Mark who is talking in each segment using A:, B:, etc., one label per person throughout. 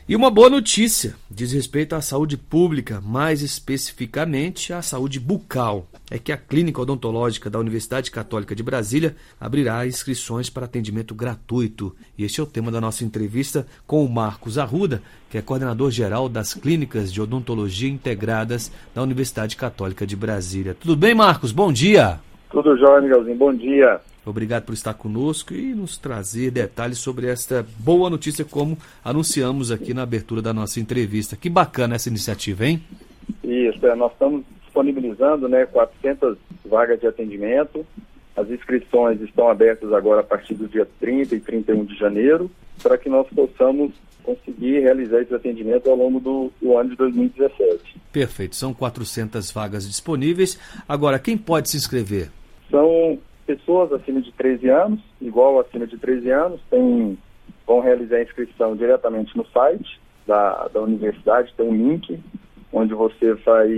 A: E uma boa notícia diz respeito à saúde pública, mais especificamente à saúde bucal. É que a Clínica Odontológica da Universidade Católica de Brasília abrirá inscrições para atendimento gratuito. E este é o tema da nossa entrevista com o Marcos Arruda, que é coordenador geral das Clínicas de Odontologia Integradas da Universidade Católica de Brasília. Tudo bem, Marcos? Bom dia!
B: Tudo jóia, Miguelzinho. Bom dia.
A: Obrigado por estar conosco e nos trazer detalhes sobre esta boa notícia, como anunciamos aqui na abertura da nossa entrevista. Que bacana essa iniciativa, hein?
B: Isso, nós estamos disponibilizando 400 vagas de atendimento. As inscrições estão abertas agora a partir do dia 30 e 31 de janeiro, para que nós possamos conseguir realizar esse atendimento ao longo do ano de 2017.
A: Perfeito, são 400 vagas disponíveis. Agora, quem pode se inscrever?
B: São pessoas acima de 13 anos, igual acima de 13 anos, vão realizar a inscrição diretamente no site da universidade, tem um link onde você faz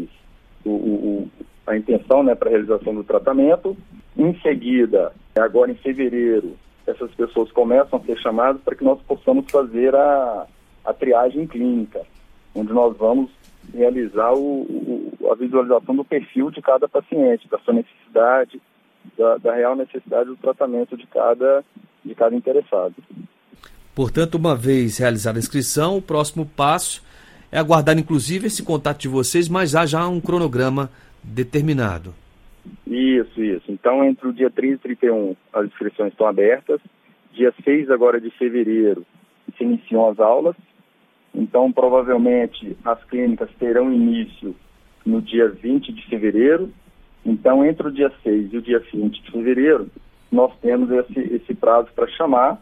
B: a intenção para a realização do tratamento. Em seguida, agora em fevereiro, essas pessoas começam a ser chamadas para que nós possamos fazer a triagem clínica, onde nós vamos realizar a visualização do perfil de cada paciente, da sua necessidade, da real necessidade do tratamento de cada interessado.
A: Portanto, uma vez realizada a inscrição, o próximo passo é aguardar, inclusive, esse contato de vocês, mas há já um cronograma determinado.
B: Isso. Então, entre o dia 30 e 31, as inscrições estão abertas. Dia 6 agora de fevereiro, se iniciam as aulas. Então, provavelmente, as clínicas terão início no dia 20 de fevereiro. Então, entre o dia 6 e o dia 20 de fevereiro, nós temos esse prazo para chamar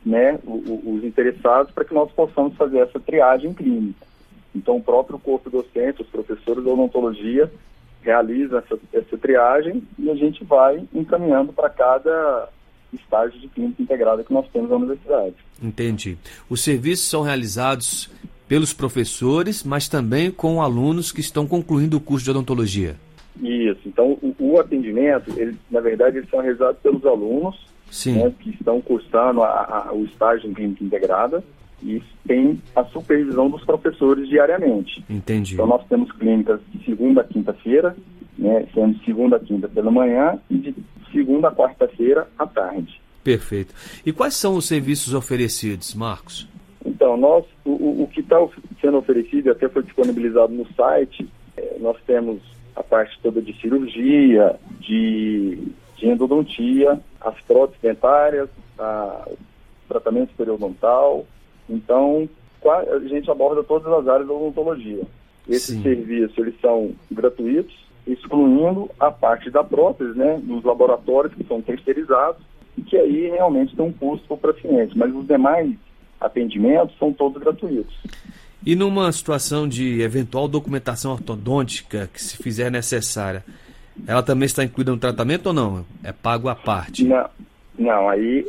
B: os interessados para que nós possamos fazer essa triagem clínica. Então, o próprio corpo docente, os professores de odontologia, realizam essa triagem e a gente vai encaminhando para cada estágio de clínica integrada que nós temos na universidade.
A: Entendi. Os serviços são realizados pelos professores, mas também com alunos que estão concluindo o curso de odontologia.
B: Isso. Então, o atendimento, na verdade, eles são realizados pelos alunos que estão cursando o estágio em clínica integrada e tem a supervisão dos professores diariamente.
A: Entendi.
B: Então, nós temos clínicas de segunda a quinta-feira, sendo de segunda a quinta pela manhã e de segunda a quarta-feira à tarde.
A: Perfeito. E quais são os serviços oferecidos, Marcos?
B: Então, o que está sendo oferecido, até foi disponibilizado no site, nós temos a parte toda de cirurgia, de endodontia, as próteses dentárias, o tratamento periodontal. Então, a gente aborda todas as áreas da odontologia. Esses serviços, eles são gratuitos, excluindo a parte da prótese, dos laboratórios que são terceirizados, e que aí realmente tem um custo para o paciente. Mas os demais atendimentos são todos gratuitos.
A: E numa situação de eventual documentação ortodôntica que se fizer necessária, ela também está incluída no tratamento ou não? É pago à parte?
B: Não, aí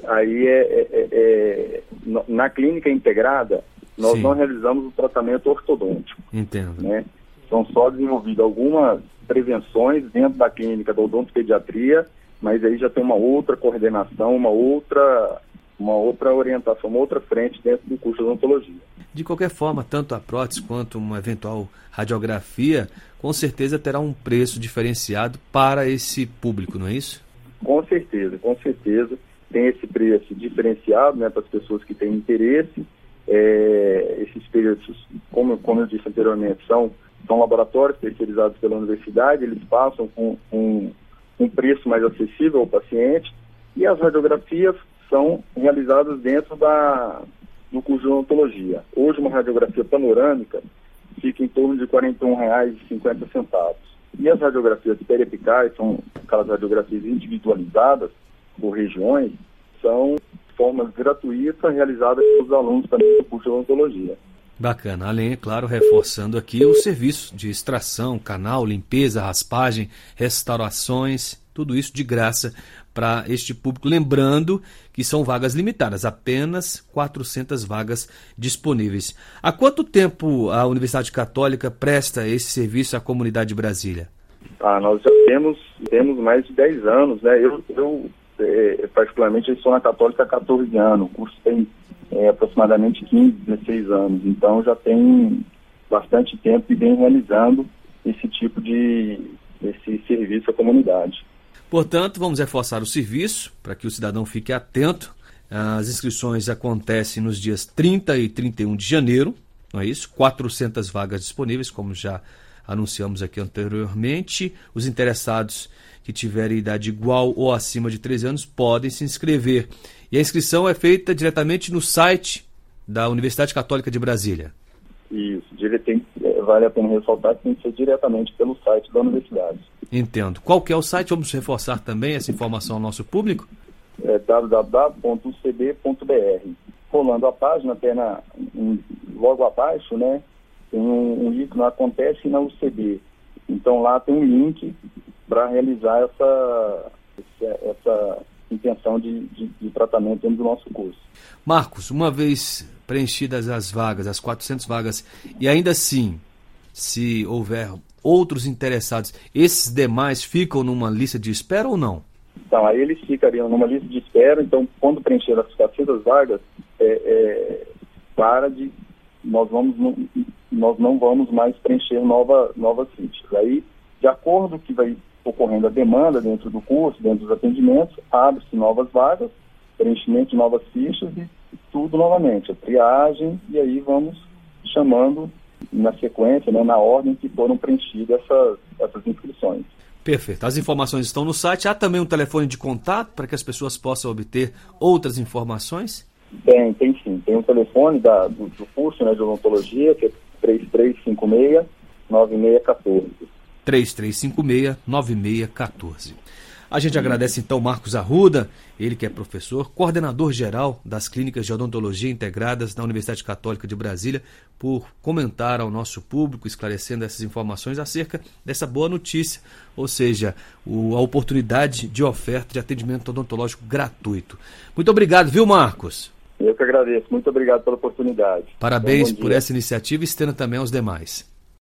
B: na clínica integrada, nós não realizamos o tratamento ortodôntico.
A: Entendo.
B: São só desenvolvidas algumas prevenções dentro da clínica da odontopediatria, mas aí já tem uma outra coordenação, uma outra orientação, uma outra frente dentro do curso de odontologia.
A: De qualquer forma, tanto a prótese quanto uma eventual radiografia, com certeza terá um preço diferenciado para esse público, não é isso?
B: Com certeza. Tem esse preço diferenciado para as pessoas que têm interesse. Esses preços, como eu disse anteriormente, são laboratórios terceirizados pela universidade, eles passam com um preço mais acessível ao paciente, e as radiografias são realizadas dentro do curso de odontologia. Hoje, uma radiografia panorâmica fica em torno de R$ 41,50. E as radiografias periapicais, são aquelas radiografias individualizadas por regiões, são formas gratuitas realizadas pelos alunos também do curso de odontologia.
A: Bacana. Além, é claro, reforçando aqui o serviço de extração, canal, limpeza, raspagem, restaurações, tudo isso de graça para este público. Lembrando que são vagas limitadas, apenas 400 vagas disponíveis. Há quanto tempo a Universidade Católica presta esse serviço à comunidade de Brasília?
B: Nós já temos mais de 10 anos, Eu particularmente, estou na Católica há 14 anos. O curso tem aproximadamente 15, 16 anos. Então já tem bastante tempo e vem realizando esse tipo esse serviço à comunidade.
A: Portanto, vamos reforçar o serviço para que o cidadão fique atento. As inscrições acontecem nos dias 30 e 31 de janeiro, não é isso? 400 vagas disponíveis, como já anunciamos aqui anteriormente. Os interessados que tiverem idade igual ou acima de 13 anos podem se inscrever. E a inscrição é feita diretamente no site da Universidade Católica de Brasília.
B: Isso, vale a pena ressaltar que tem que ser diretamente pelo site da universidade.
A: Entendo. Qual que é o site? Vamos reforçar também essa informação ao nosso público?
B: É www.ucb.br. Rolando a página, até logo abaixo, né, tem um ícone Acontece na UCB. Então lá tem um link para realizar essa intenção de tratamento dentro do nosso curso.
A: Marcos, uma vez preenchidas as vagas, as 400 vagas, e ainda assim, se houver outros interessados, esses demais ficam numa lista de espera ou não?
B: Então, aí eles ficariam numa lista de espera. Então, quando preencher as 400 vagas, nós não vamos mais preencher novas fichas. Aí, de acordo com o que vai ocorrendo a demanda dentro do curso, dentro dos atendimentos, abre-se novas vagas, preenchimento de novas fichas e tudo novamente, a triagem, e aí vamos chamando na sequência, né, na ordem que foram preenchidas essas inscrições.
A: Perfeito. As informações estão no site. Há também um telefone de contato para que as pessoas possam obter outras informações?
B: Tem sim. Tem um telefone do curso, né, de odontologia, que é 3356-9614.
A: 3356-9614. A gente agradece então Marcos Arruda, ele que é professor, coordenador geral das Clínicas de Odontologia Integradas da Universidade Católica de Brasília, por comentar ao nosso público, esclarecendo essas informações acerca dessa boa notícia, ou seja, a oportunidade de oferta de atendimento odontológico gratuito. Muito obrigado, viu, Marcos?
B: Eu que agradeço. Muito obrigado pela oportunidade.
A: Parabéns por essa iniciativa e estenda também aos demais.